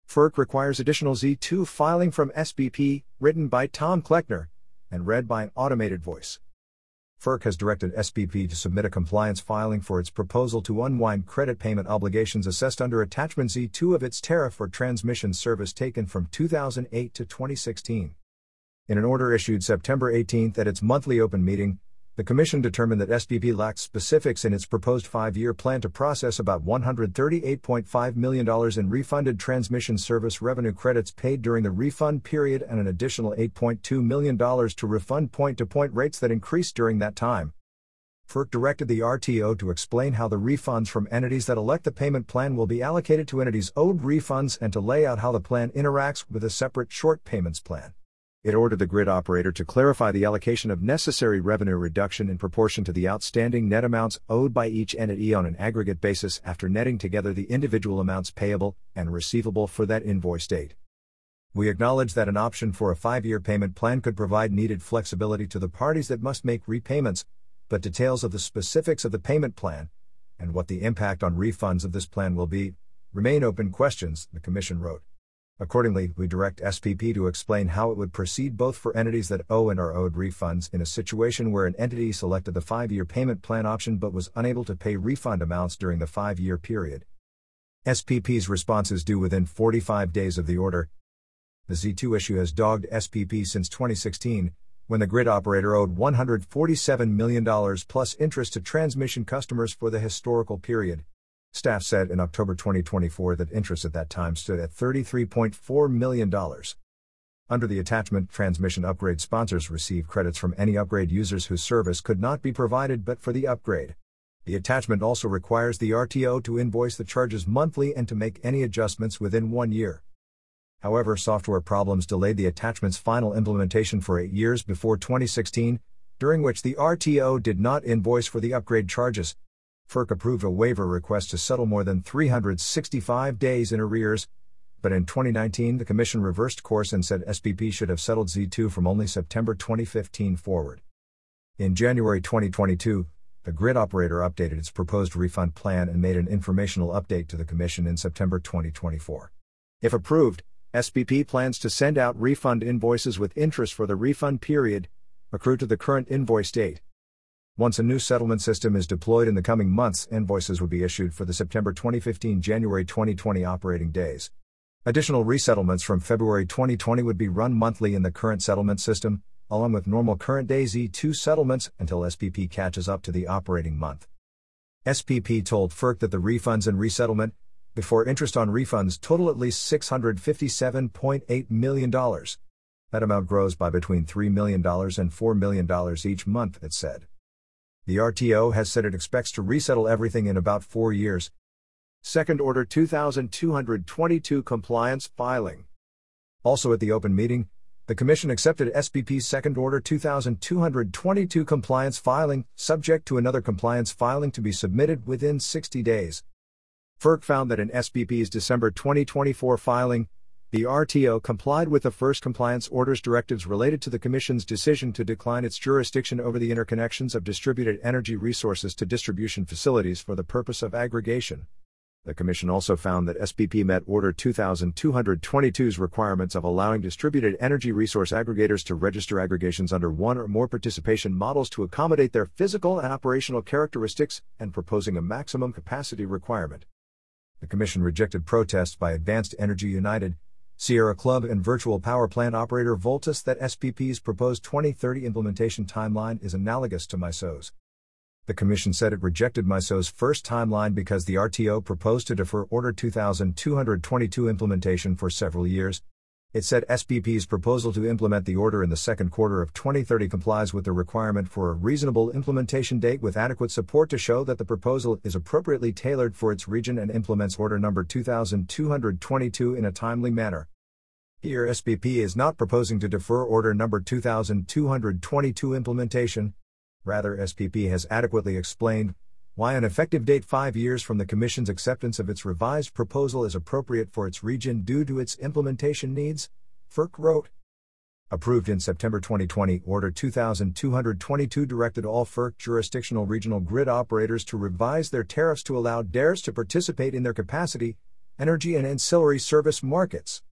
FERC requires additional Z2 filing from SPP, written by Tom Kleckner, and read by an automated voice. FERC has directed SPP to submit a compliance filing for its proposal to unwind credit payment obligations assessed under Attachment Z2 of its tariff for transmission service taken from 2008 to 2016. In an order issued September 18 at its monthly open meeting, the Commission determined that SPP lacked specifics in its proposed 5-year plan to process about $138.5 million in refunded transmission service revenue credits paid during the refund period and an additional $8.2 million to refund point-to-point rates that increased during that time. FERC directed the RTO to explain how the refunds from entities that elect the payment plan will be allocated to entities owed refunds and to lay out how the plan interacts with a separate short payments plan. It ordered the grid operator to clarify the allocation of necessary revenue reduction in proportion to the outstanding net amounts owed by each entity on an aggregate basis after netting together the individual amounts payable and receivable for that invoice date. We acknowledge that an option for a 5-year payment plan could provide needed flexibility to the parties that must make repayments, but details of the specifics of the payment plan, and what the impact on refunds of this plan will be, remain open questions, the Commission wrote. Accordingly, we direct SPP to explain how it would proceed both for entities that owe and are owed refunds in a situation where an entity selected the 5-year payment plan option but was unable to pay refund amounts during the 5-year period. SPP's response is due within 45 days of the order. The Z2 issue has dogged SPP since 2016, when the grid operator owed $147 million plus interest to transmission customers for the historical period. Staff said in October 2024 that interest at that time stood at $33.4 million. Under the attachment, transmission upgrade sponsors receive credits from any upgrade users whose service could not be provided but for the upgrade. The attachment also requires the RTO to invoice the charges monthly and to make any adjustments within 1 year. However, software problems delayed the attachment's final implementation for 8 years before 2016, during which the RTO did not invoice for the upgrade charges. FERC approved a waiver request to settle more than 365 days in arrears, but in 2019 the Commission reversed course and said SPP should have settled Z2 from only September 2015 forward. In January 2022, the grid operator updated its proposed refund plan and made an informational update to the Commission in September 2024. If approved, SPP plans to send out refund invoices with interest for the refund period, accrued to the current invoice date. Once a new settlement system is deployed in the coming months, invoices would be issued for the September 2015-January 2020 operating days. Additional resettlements from February 2020 would be run monthly in the current settlement system, along with normal current day Z2 settlements until SPP catches up to the operating month. SPP told FERC that the refunds and resettlement, before interest on refunds, total at least $657.8 million. That amount grows by between $3 million and $4 million each month, it said. The RTO has said it expects to resettle everything in about 4 years. Second Order 2222 compliance filing. Also at the open meeting, the Commission accepted SPP's Second Order 2222 compliance filing, subject to another compliance filing to be submitted within 60 days. FERC found that in SPP's December 2024 filing, the RTO complied with the first compliance orders directives related to the Commission's decision to decline its jurisdiction over the interconnections of distributed energy resources to distribution facilities for the purpose of aggregation. The Commission also found that SPP met Order 2222's requirements of allowing distributed energy resource aggregators to register aggregations under one or more participation models to accommodate their physical and operational characteristics, and proposing a maximum capacity requirement. The Commission rejected protests by Advanced Energy United, Sierra Club and virtual power plant operator Voltus that SPP's proposed 2030 implementation timeline is analogous to MISO's. The Commission said it rejected MISO's first timeline because the RTO proposed to defer Order 2222 implementation for several years. It said SPP's proposal to implement the order in the second quarter of 2030 complies with the requirement for a reasonable implementation date with adequate support to show that the proposal is appropriately tailored for its region and implements Order number 2222 in a timely manner. Here SPP is not proposing to defer Order number 2222 implementation. Rather, SPP has adequately explained why an effective date 5 years from the Commission's acceptance of its revised proposal is appropriate for its region due to its implementation needs, FERC wrote. Approved in September 2020, Order 2222 directed all FERC jurisdictional regional grid operators to revise their tariffs to allow DARES to participate in their capacity, energy and ancillary service markets.